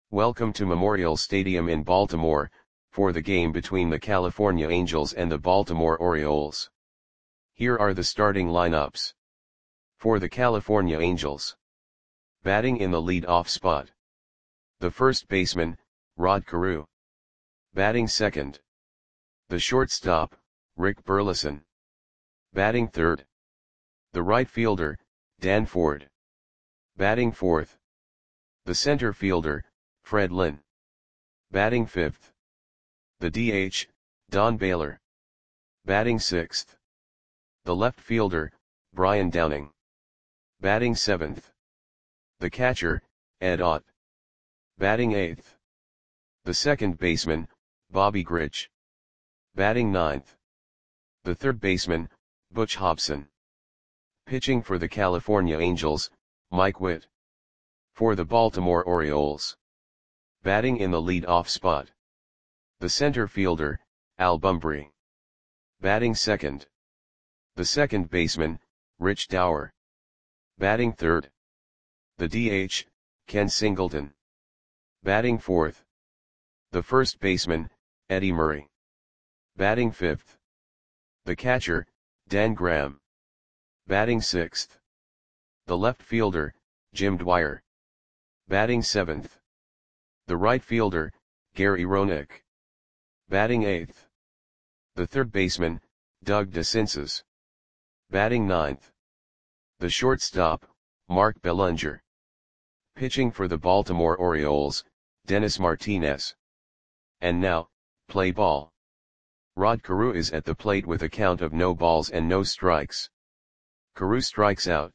Welcome to Memorial Stadium in Baltimore, for the game between the California Angels and the Baltimore Orioles. Here are the starting lineups. For the California Angels. Batting in the lead-off spot. The first baseman, Rod Carew. Batting second. The shortstop, Rick Burleson. Batting third. The right fielder, Dan Ford. Batting fourth. The center fielder, Fred Lynn. Batting fifth. The DH, Don Baylor. Batting sixth. The left fielder, Brian Downing. Batting seventh. The catcher, Ed Ott. Batting eighth. The second baseman, Bobby Grich. Batting ninth. The third baseman, Butch Hobson. Pitching for the California Angels, Mike Witt. For the Baltimore Orioles. Batting in the lead-off spot. The center fielder, Al Bumbry. Batting second. The second baseman, Rich Dauer. Batting third. The DH, Ken Singleton. Batting fourth. The first baseman, Eddie Murray. Batting fifth. The catcher, Dan Graham. Batting sixth. The left fielder, Jim Dwyer. Batting seventh. The right fielder, Gary Roenick. Batting eighth. The third baseman, Doug DeCinces. Batting ninth. The shortstop, Mark Belanger. Pitching for the Baltimore Orioles, Dennis Martinez. And now, play ball. Rod Carew is at the plate with a count of no balls and no strikes. Carew strikes out.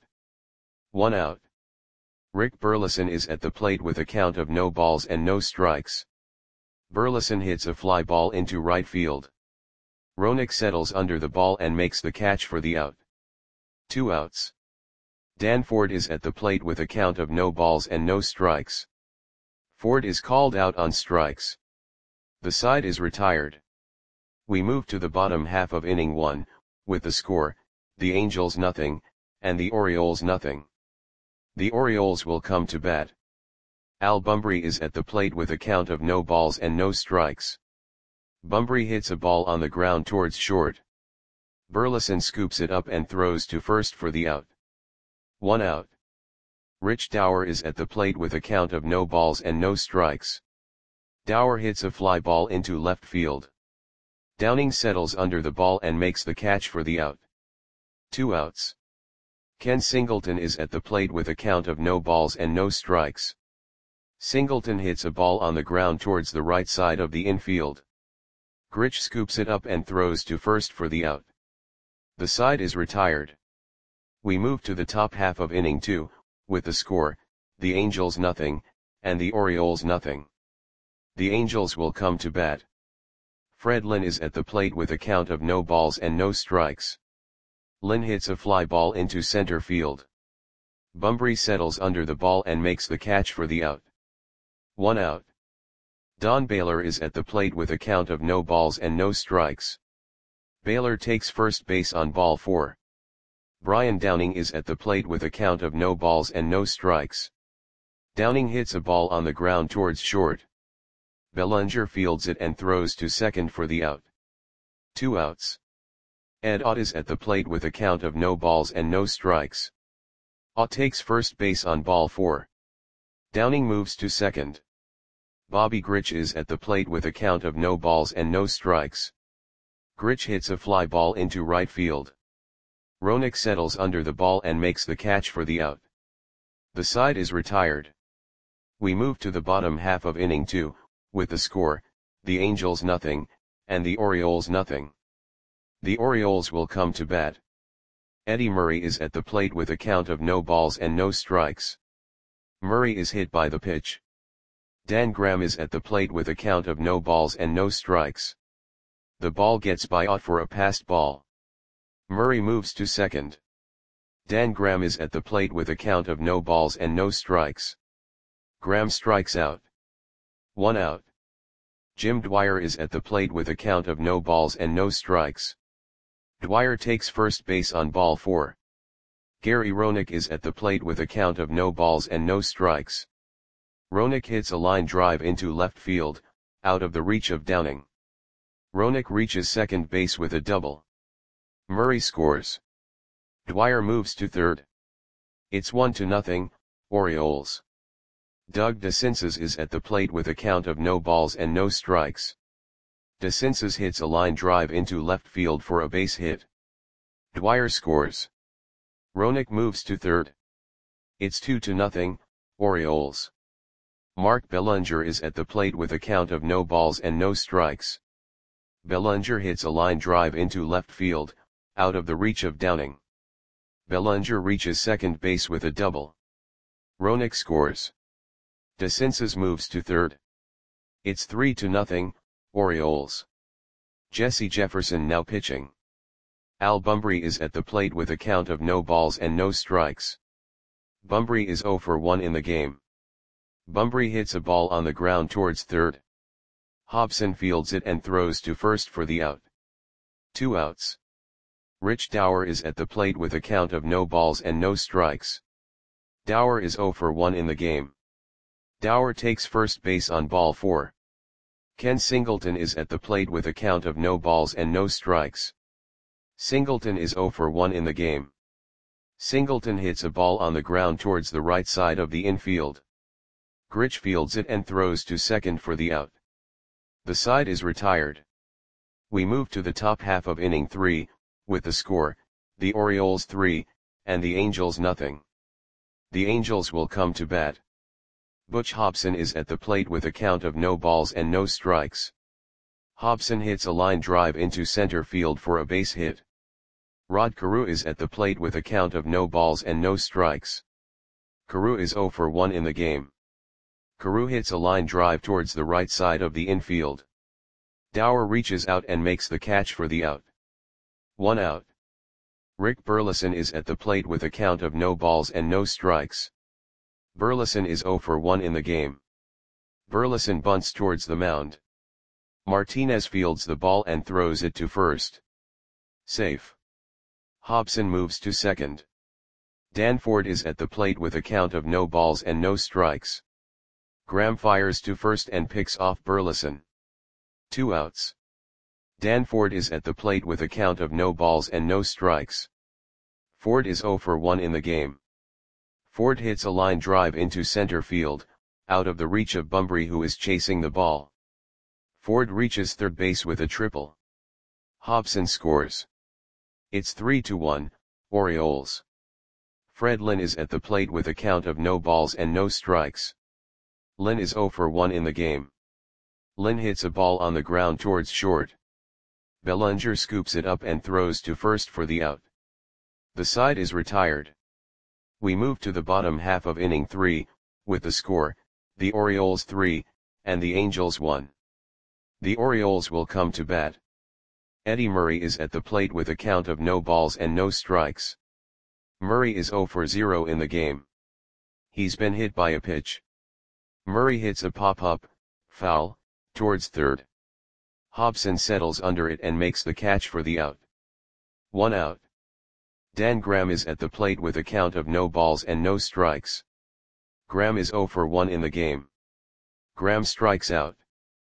1 out. Rick Burleson is at the plate with a count of no balls and no strikes. Burleson hits a fly ball into right field. Roenick settles under the ball and makes the catch for the out. 2 outs. Dan Ford is at the plate with a count of no balls and no strikes. Ford is called out on strikes. The side is retired. We move to the bottom half of inning 1, with the score, the Angels nothing, and the Orioles nothing. The Orioles will come to bat. Al Bumbry is at the plate with a count of no balls and no strikes. Bumbry hits a ball on the ground towards short. Burleson scoops it up and throws to first for the out. 1 out. Rich Dauer is at the plate with a count of no balls and no strikes. Dauer hits a fly ball into left field. Downing settles under the ball and makes the catch for the out. 2 outs. Ken Singleton is at the plate with a count of no balls and no strikes. Singleton hits a ball on the ground towards the right side of the infield. Grich scoops it up and throws to first for the out. The side is retired. We move to the top half of inning 2, with the score, the Angels nothing, and the Orioles nothing. The Angels will come to bat. Fred Lynn is at the plate with a count of no balls and no strikes. Lynn hits a fly ball into center field. Bumbry settles under the ball and makes the catch for the out. 1 out. Don Baylor is at the plate with a count of no balls and no strikes. Baylor takes first base on ball 4. Brian Downing is at the plate with a count of no balls and no strikes. Downing hits a ball on the ground towards short. Belanger fields it and throws to second for the out. 2 outs. Ed Ott is at the plate with a count of no balls and no strikes. Ott takes first base on ball 4. Downing moves to second. Bobby Grich is at the plate with a count of no balls and no strikes. Grich hits a fly ball into right field. Roenick settles under the ball and makes the catch for the out. The side is retired. We move to the bottom half of inning 2, with the score, the Angels nothing, and the Orioles nothing. The Orioles will come to bat. Eddie Murray is at the plate with a count of no balls and no strikes. Murray is hit by the pitch. Dan Graham is at the plate with a count of no balls and no strikes. The ball gets by Ott for a passed ball. Murray moves to second. Dan Graham is at the plate with a count of no balls and no strikes. Graham strikes out. 1 out. Jim Dwyer is at the plate with a count of no balls and no strikes. Dwyer takes first base on ball 4. Gary Roenick is at the plate with a count of no balls and no strikes. Roenick hits a line drive into left field, out of the reach of Downing. Roenick reaches second base with a double. Murray scores. Dwyer moves to third. It's 1-0, Orioles. Doug DeCinces is at the plate with a count of no balls and no strikes. DeCinces hits a line drive into left field for a base hit. Dwyer scores. Roenick moves to third. It's 2-0, Orioles. Mark Bellinger is at the plate with a count of no balls and no strikes. Bellinger hits a line drive into left field, out of the reach of Downing. Bellinger reaches second base with a double. Roenick scores. DeCinces moves to third. It's 3-0, Orioles. Jesse Jefferson now pitching. Al Bumbry is at the plate with a count of no balls and no strikes. Bumbry is 0 for 1 in the game. Bumbry hits a ball on the ground towards third. Hobson fields it and throws to first for the out. 2 outs. Rich Dower is at the plate with a count of no balls and no strikes. Dower is 0 for 1 in the game. Dower takes first base on ball 4. Ken Singleton is at the plate with a count of no balls and no strikes. Singleton is 0 for 1 in the game. Singleton hits a ball on the ground towards the right side of the infield. Grich fields it and throws to second for the out. The side is retired. We move to the top half of inning 3, with the score, the Orioles 3, and the Angels nothing. The Angels will come to bat. Butch Hobson is at the plate with a count of no balls and no strikes. Hobson hits a line drive into center field for a base hit. Rod Carew is at the plate with a count of no balls and no strikes. Carew is 0 for 1 in the game. Carew hits a line drive towards the right side of the infield. Dower reaches out and makes the catch for the out. 1 out. Rick Burleson is at the plate with a count of no balls and no strikes. Burleson is 0 for 1 in the game. Burleson bunts towards the mound. Martinez fields the ball and throws it to first. Safe. Hobson moves to second. Danford is at the plate with a count of no balls and no strikes. Graham fires to first and picks off Burleson. 2 outs. Danford is at the plate with a count of no balls and no strikes. Ford is 0 for 1 in the game. Ford hits a line drive into center field, out of the reach of Bumbry who is chasing the ball. Ford reaches third base with a triple. Hobson scores. It's 3-1, Orioles. Fred Lynn is at the plate with a count of no balls and no strikes. Lynn is 0 for 1 in the game. Lynn hits a ball on the ground towards short. Bellinger scoops it up and throws to first for the out. The side is retired. We move to the bottom half of inning 3, with the score, the Orioles 3, and the Angels 1. The Orioles will come to bat. Eddie Murray is at the plate with a count of no balls and no strikes. Murray is 0 for 0 in the game. He's been hit by a pitch. Murray hits a pop-up, foul, towards third. Hobson settles under it and makes the catch for the out. 1 out. Dan Graham is at the plate with a count of no balls and no strikes. Graham is 0 for 1 in the game. Graham strikes out.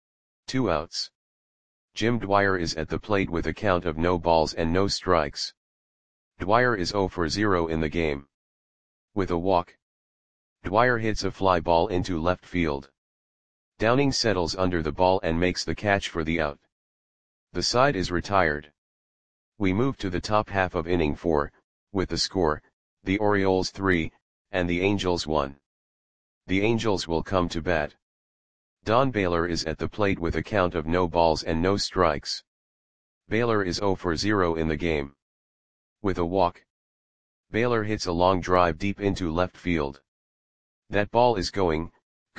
2 outs. Jim Dwyer is at the plate with a count of no balls and no strikes. Dwyer is 0 for 0 in the game. With a walk. Dwyer hits a fly ball into left field. Downing settles under the ball and makes the catch for the out. The side is retired. We move to the top half of inning 4, with the score, the Orioles 3, and the Angels 1. The Angels will come to bat. Don Baylor is at the plate with a count of no balls and no strikes. Baylor is 0 for 0 in the game. With a walk. Baylor hits a long drive deep into left field. That ball is gone.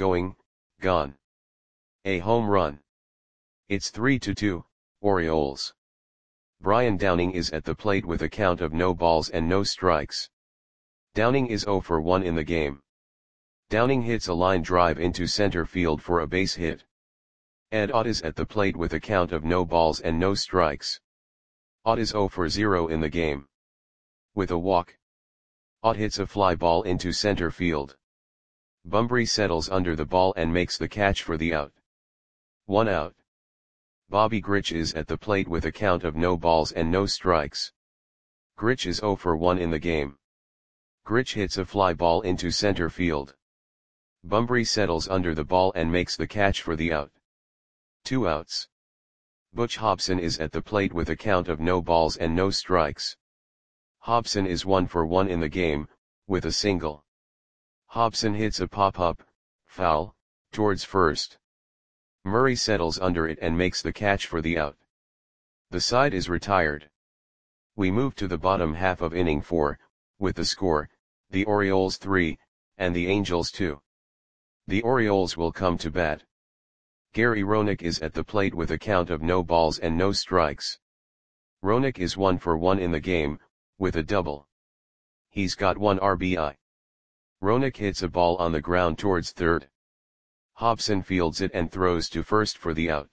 A home run. It's 3-2, Orioles. Brian Downing is at the plate with a count of no balls and no strikes. Downing is 0 for 1 in the game. Downing hits a line drive into center field for a base hit. Ed Ott is at the plate with a count of no balls and no strikes. Ott is 0 for 0 in the game. With a walk. Ott hits a fly ball into center field. Bunbury settles under the ball and makes the catch for the out. 1 out. Bobby Grich is at the plate with a count of no balls and no strikes. Grich is 0 for 1 in the game. Grich hits a fly ball into center field. Bunbury settles under the ball and makes the catch for the out. 2 outs. Butch Hobson is at the plate with a count of no balls and no strikes. Hobson is 1 for 1 in the game, with a single. Hobson hits a pop-up, foul, towards first. Murray settles under it and makes the catch for the out. The side is retired. We move to the bottom half of inning 4, with the score, the Orioles 3, and the Angels 2. The Orioles will come to bat. Gary Roenick is at the plate with a count of no balls and no strikes. Roenick is 1 for 1 in the game, with a double. He's got 1 RBI. Roenick hits a ball on the ground towards third. Hobson fields it and throws to first for the out.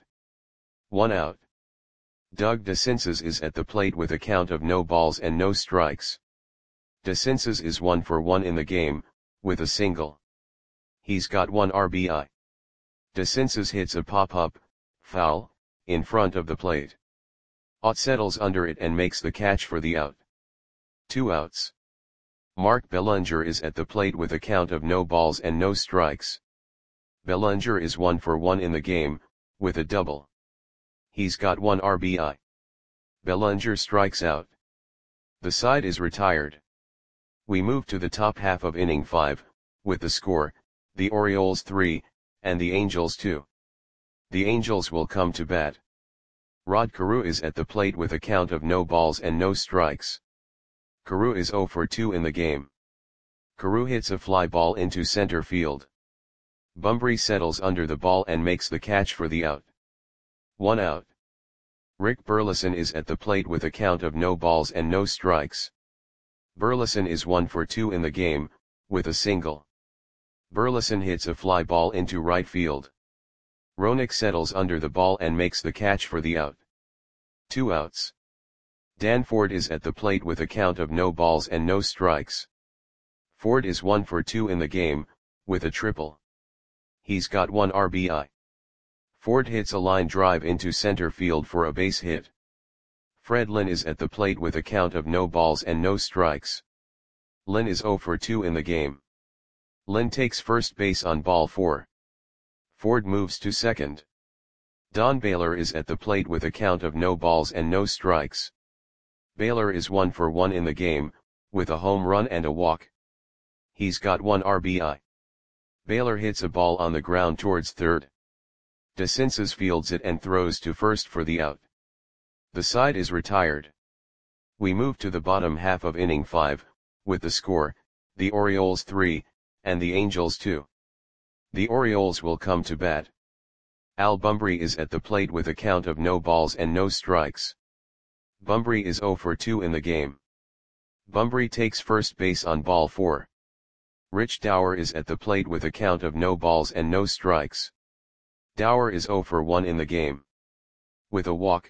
1 out. Doug DeCinces is at the plate with a count of no balls and no strikes. DeCinces is 1 for 1 in the game, with a single. He's got 1 RBI. DeCinces hits a pop-up, foul, in front of the plate. Ott settles under it and makes the catch for the out. 2 outs. Mark Bellinger is at the plate with a count of no balls and no strikes. Bellinger is 1 for 1 in the game, with a double. He's got 1 RBI. Bellinger strikes out. The side is retired. We move to the top half of inning 5, with the score, the Orioles 3, and the Angels 2. The Angels will come to bat. Rod Carew is at the plate with a count of no balls and no strikes. Carew is 0 for 2 in the game. Carew hits a fly ball into center field. Bunbury settles under the ball and makes the catch for the out. 1 out. Rick Burleson is at the plate with a count of no balls and no strikes. Burleson is 1 for 2 in the game, with a single. Burleson hits a fly ball into right field. Roenick settles under the ball and makes the catch for the out. 2 outs. Dan Ford is at the plate with a count of no balls and no strikes. Ford is 1 for 2 in the game, with a triple. He's got 1 RBI. Ford hits a line drive into center field for a base hit. Fred Lynn is at the plate with a count of no balls and no strikes. Lynn is 0 for 2 in the game. Lynn takes first base on ball 4. Ford moves to second. Don Baylor is at the plate with a count of no balls and no strikes. Baylor is 1 for 1 in the game, with a home run and a walk. He's got 1 RBI. Baylor hits a ball on the ground towards third. DeCinces fields it and throws to first for the out. The side is retired. We move to the bottom half of inning 5, with the score, the Orioles 3, and the Angels 2. The Orioles will come to bat. Al Bunbury is at the plate with a count of no balls and no strikes. Bunbury is 0 for 2 in the game. Bunbury takes first base on ball 4. Rich Dower is at the plate with a count of no balls and no strikes. Dower is 0 for 1 in the game. With a walk.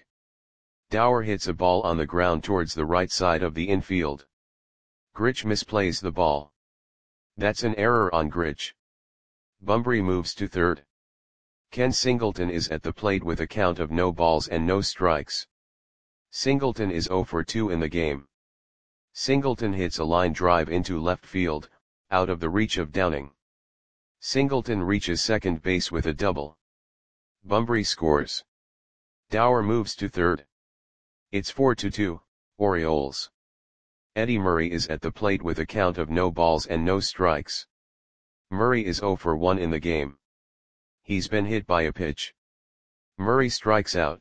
Dower hits a ball on the ground towards the right side of the infield. Grich misplays the ball. That's an error on Grich. Bunbury moves to third. Ken Singleton is at the plate with a count of no balls and no strikes. Singleton is 0 for 2 in the game. Singleton hits a line drive into left field, out of the reach of Downing. Singleton reaches second base with a double. Bunbury scores. Dower moves to third. It's 4-2, Orioles. Eddie Murray is at the plate with a count of no balls and no strikes. Murray is 0 for 1 in the game. He's been hit by a pitch. Murray strikes out.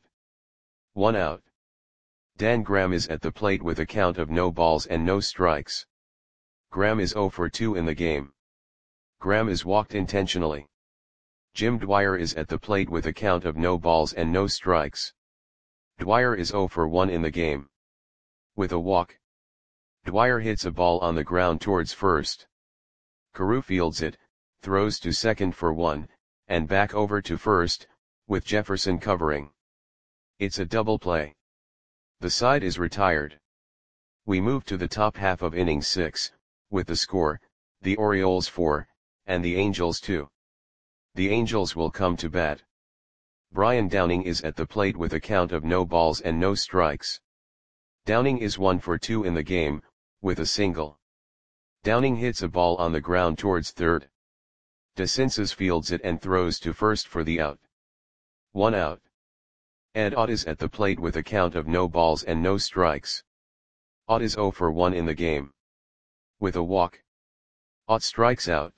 1 out. Dan Graham is at the plate with a count of no balls and no strikes. Graham is 0 for 2 in the game. Graham is walked intentionally. Jim Dwyer is at the plate with a count of no balls and no strikes. Dwyer is 0 for 1 in the game. With a walk. Dwyer hits a ball on the ground towards first. Carew fields it, throws to second for 1, and back over to first, with Jefferson covering. It's a double play. The side is retired. We move to the top half of inning 6, with the score, the Orioles 4, and the Angels 2. The Angels will come to bat. Brian Downing is at the plate with a count of no balls and no strikes. Downing is 1 for 2 in the game, with a single. Downing hits a ball on the ground towards third. DeCinces fields it and throws to first for the out. 1 out. Ed Ott is at the plate with a count of no balls and no strikes. Ott is 0 for 1 in the game. With a walk. Ott strikes out.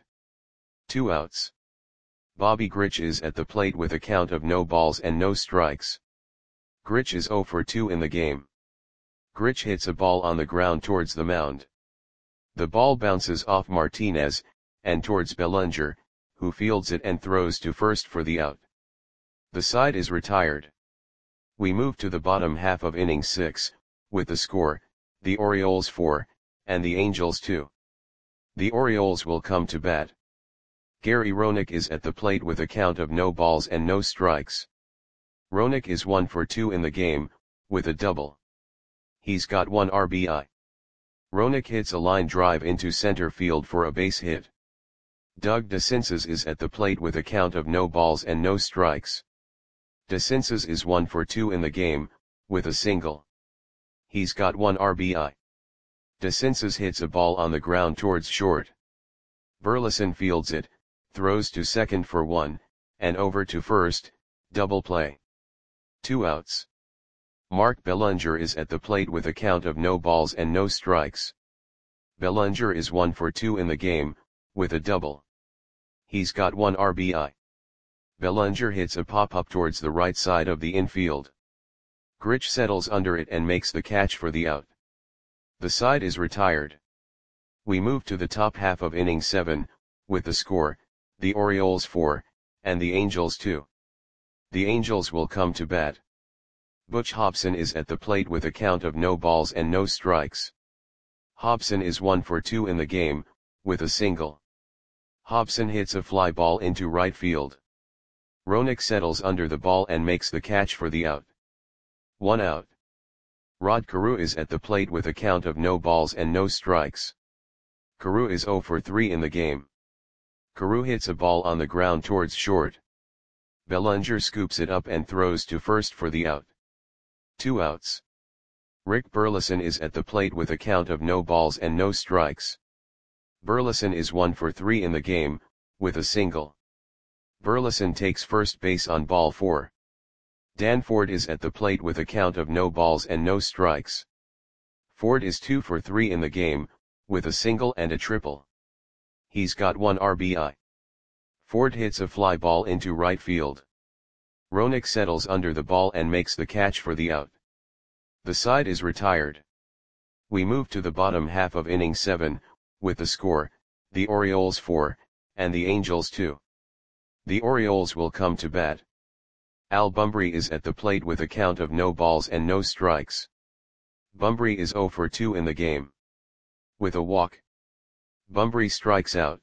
2 outs. Bobby Grich is at the plate with a count of no balls and no strikes. Grich is 0 for 2 in the game. Grich hits a ball on the ground towards the mound. The ball bounces off Martinez, and towards Bellinger, who fields it and throws to first for the out. The side is retired. We move to the bottom half of inning 6, with the score, the Orioles 4, and the Angels 2. The Orioles will come to bat. Gary Roenick is at the plate with a count of no balls and no strikes. Roenick is 1 for 2 in the game, with a double. He's got 1 RBI. Roenick hits a line drive into center field for a base hit. Doug DeCinces is at the plate with a count of no balls and no strikes. DeCinces is 1 for 2 in the game, with a single. He's got 1 RBI. DeCinces hits a ball on the ground towards short. Burleson fields it, throws to second for 1, and over to first, double play. 2 outs. Mark Bellinger is at the plate with a count of no balls and no strikes. Bellinger is 1 for 2 in the game, with a double. He's got 1 RBI. Bellinger hits a pop-up towards the right side of the infield. Grich settles under it and makes the catch for the out. The side is retired. We move to the top half of inning 7, with the score, the Orioles 4, and the Angels 2. The Angels will come to bat. Butch Hobson is at the plate with a count of no balls and no strikes. Hobson is 1 for 2 in the game, with a single. Hobson hits a fly ball into right field. Roenick settles under the ball and makes the catch for the out. 1 out. Rod Carew is at the plate with a count of no balls and no strikes. Carew is 0 for 3 in the game. Carew hits a ball on the ground towards short. Bellinger scoops it up and throws to first for the out. 2 outs. Rick Burleson is at the plate with a count of no balls and no strikes. Burleson is 1 for 3 in the game, with a single. Burleson takes first base on ball 4. Dan Ford is at the plate with a count of no balls and no strikes. Ford is 2 for 3 in the game, with a single and a triple. He's got 1 RBI. Ford hits a fly ball into right field. Roenick settles under the ball and makes the catch for the out. The side is retired. We move to the bottom half of inning 7, with the score, the Orioles 4, and the Angels 2. The Orioles will come to bat. Al Bumbry is at the plate with a count of no balls and no strikes. Bumbry is 0 for 2 in the game. With a walk. Bumbry strikes out.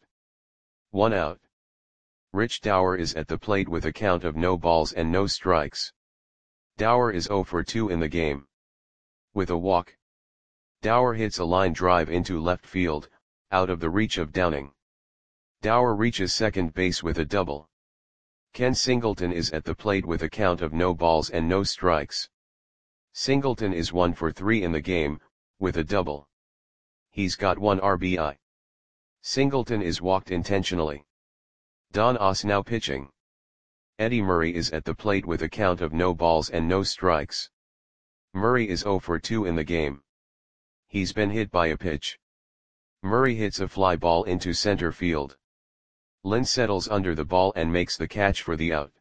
1 out. Rich Dower is at the plate with a count of no balls and no strikes. Dower is 0 for 2 in the game. With a walk. Dower hits a line drive into left field, out of the reach of Downing. Dower reaches second base with a double. Ken Singleton is at the plate with a count of no balls and no strikes. Singleton is 1 for 3 in the game, with a double. He's got 1 RBI. Singleton is walked intentionally. Don Oss now pitching. Eddie Murray is at the plate with a count of no balls and no strikes. Murray is 0 for 2 in the game. He's been hit by a pitch. Murray hits a fly ball into center field. Lynn settles under the ball and makes the catch for the out.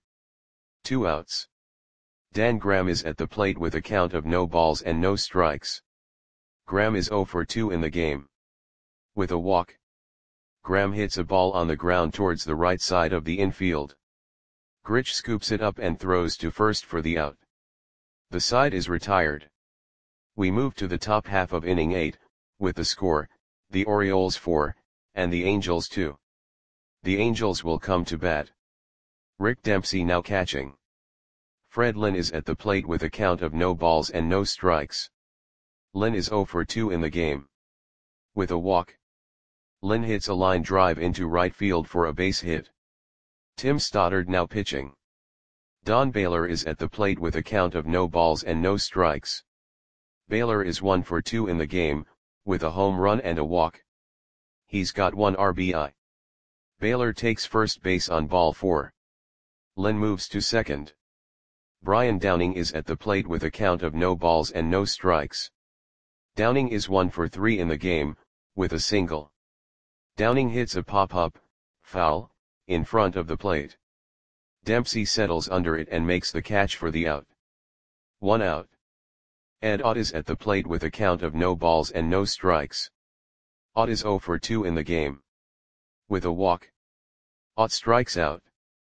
2 outs. Dan Graham is at the plate with a count of no balls and no strikes. Graham is 0 for 2 in the game. With a walk. Graham hits a ball on the ground towards the right side of the infield. Grich scoops it up and throws to first for the out. The side is retired. We move to the top half of inning 8, with the score, the Orioles 4, and the Angels 2. The Angels will come to bat. Rick Dempsey now catching. Fred Lynn is at the plate with a count of no balls and no strikes. Lynn is 0 for 2 in the game. With a walk. Lynn hits a line drive into right field for a base hit. Tim Stoddard now pitching. Don Baylor is at the plate with a count of no balls and no strikes. Baylor is 1 for 2 in the game, with a home run and a walk. He's got 1 RBI. Baylor takes first base on ball 4. Lynn moves to second. Brian Downing is at the plate with a count of no balls and no strikes. Downing is 1 for 3 in the game, with a single. Downing hits a pop-up, foul, in front of the plate. Dempsey settles under it and makes the catch for the out. 1 out. Ed Ott is at the plate with a count of no balls and no strikes. Ott is 0 for 2 in the game. With a walk. Ott strikes out.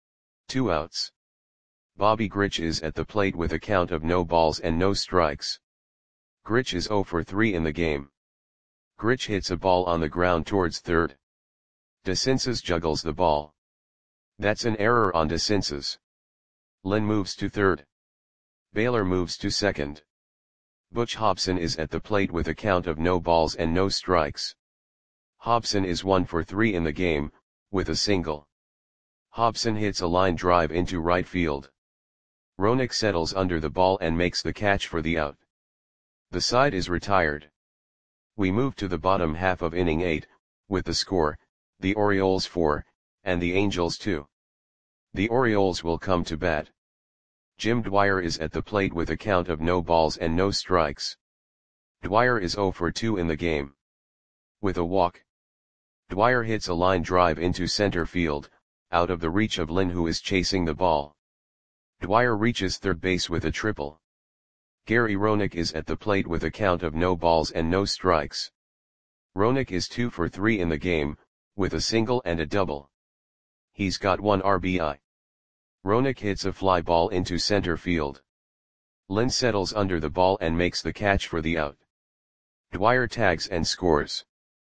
2 outs. Bobby Grich is at the plate with a count of no balls and no strikes. Grich is 0 for 3 in the game. Grich hits a ball on the ground towards third. DeCinces juggles the ball. That's an error on DeCinces. Lynn moves to third. Baylor moves to second. Butch Hobson is at the plate with a count of no balls and no strikes. Hobson is 1 for 3 in the game, with a single. Hobson hits a line drive into right field. Roenick settles under the ball and makes the catch for the out. The side is retired. We move to the bottom half of inning 8, with the score, the Orioles 4, and the Angels 2. The Orioles will come to bat. Jim Dwyer is at the plate with a count of no balls and no strikes. Dwyer is 0 for 2 in the game. With a walk. Dwyer hits a line drive into center field, out of the reach of Lynn, who is chasing the ball. Dwyer reaches third base with a triple. Gary Roenick is at the plate with a count of no balls and no strikes. Roenick is 2 for 3 in the game, with a single and a double. He's got 1 RBI. Roenick hits a fly ball into center field. Lynn settles under the ball and makes the catch for the out. Dwyer tags and scores.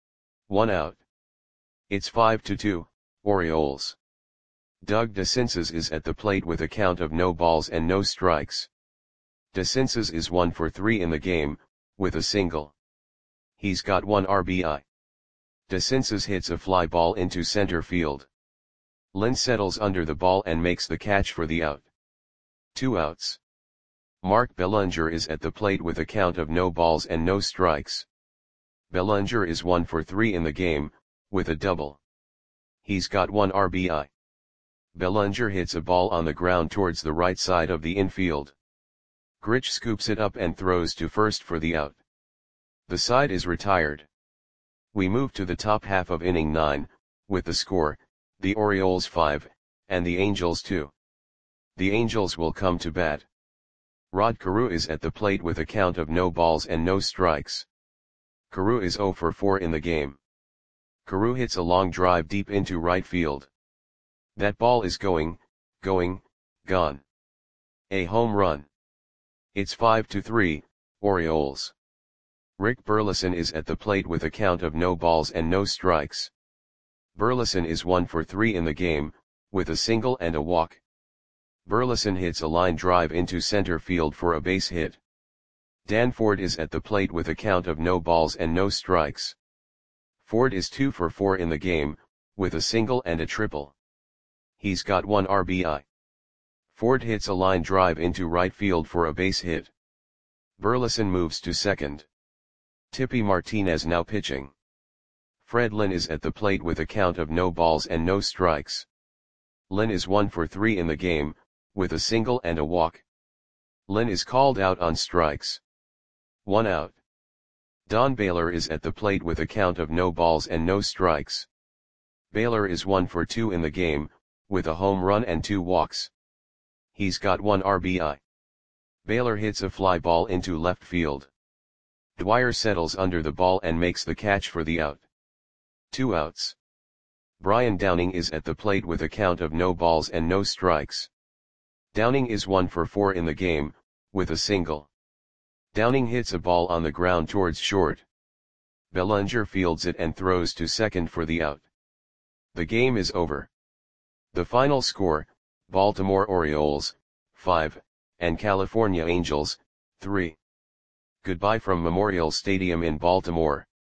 1 out. It's 5-2, Orioles. Doug DeCinces is at the plate with a count of no balls and no strikes. DeCinces is 1 for 3 in the game, with a single. He's got 1 RBI. DeCinces hits a fly ball into center field. Lynn settles under the ball and makes the catch for the out. 2 outs. Mark Bellinger is at the plate with a count of no balls and no strikes. Bellinger is 1 for 3 in the game, with a double. He's got 1 RBI. Bellinger hits a ball on the ground towards the right side of the infield. Grich scoops it up and throws to first for the out. The side is retired. We move to the top half of inning 9, with the score, the Orioles 5, and the Angels 2. The Angels will come to bat. Rod Carew is at the plate with a count of no balls and no strikes. Carew is 0 for 4 in the game. Carew hits a long drive deep into right field. That ball is gone. A home run. It's 5-3, Orioles. Rick Burleson is at the plate with a count of no balls and no strikes. Burleson is 1 for 3 in the game, with a single and a walk. Burleson hits a line drive into center field for a base hit. Dan Ford is at the plate with a count of no balls and no strikes. Ford is 2 for 4 in the game, with a single and a triple. He's got 1 RBI. Ford hits a line drive into right field for a base hit. Burleson moves to second. Tippy Martinez now pitching. Fred Lynn is at the plate with a count of no balls and no strikes. Lynn is 1 for 3 in the game, with a single and a walk. Lynn is called out on strikes. 1 out. Don Baylor is at the plate with a count of no balls and no strikes. Baylor is 1 for 2 in the game, with a home run and 2 walks. He's got 1 RBI. Baylor hits a fly ball into left field. Dwyer settles under the ball and makes the catch for the out. 2 outs. Brian Downing is at the plate with a count of no balls and no strikes. Downing is 1 for 4 in the game, with a single. Downing hits a ball on the ground towards short. Bellinger fields it and throws to second for the out. The game is over. The final score, Baltimore Orioles, 5, and California Angels, 3. Goodbye from Memorial Stadium in Baltimore.